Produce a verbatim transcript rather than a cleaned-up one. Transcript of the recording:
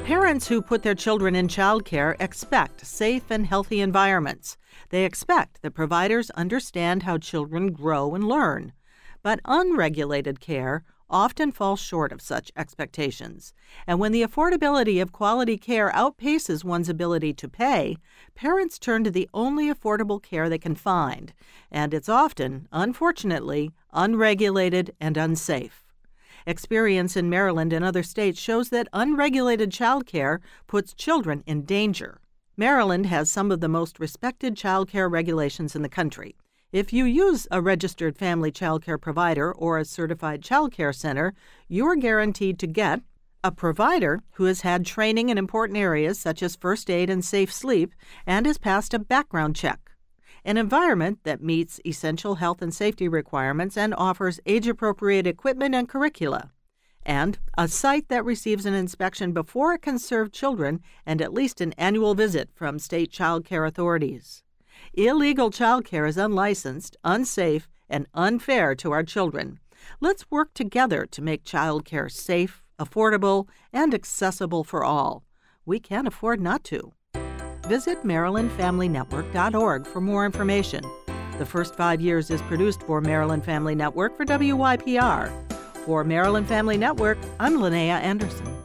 Parents who put their children in childcare expect safe and healthy environments. They expect that providers understand how children grow and learn. But unregulated care often falls short of such expectations. And when the affordability of quality care outpaces one's ability to pay, parents turn to the only affordable care they can find. And it's often, unfortunately, unregulated and unsafe. Experience in Maryland and other states shows that unregulated child care puts children in danger. Maryland has some of the most respected child care regulations in the country. If you use a registered family child care provider or a certified child care center, you're guaranteed to get a provider who has had training in important areas such as first aid and safe sleep and has passed a background check, an environment that meets essential health and safety requirements and offers age-appropriate equipment and curricula, and a site that receives an inspection before it can serve children and at least an annual visit from state child care authorities. Illegal child care is unlicensed, unsafe, and unfair to our children. Let's work together to make child care safe, affordable, and accessible for all. We can't afford not to. Visit Maryland Family Network dot org for more information. The First Five Years is produced for Maryland Family Network for W Y P R. For Maryland Family Network, I'm Linnea Anderson.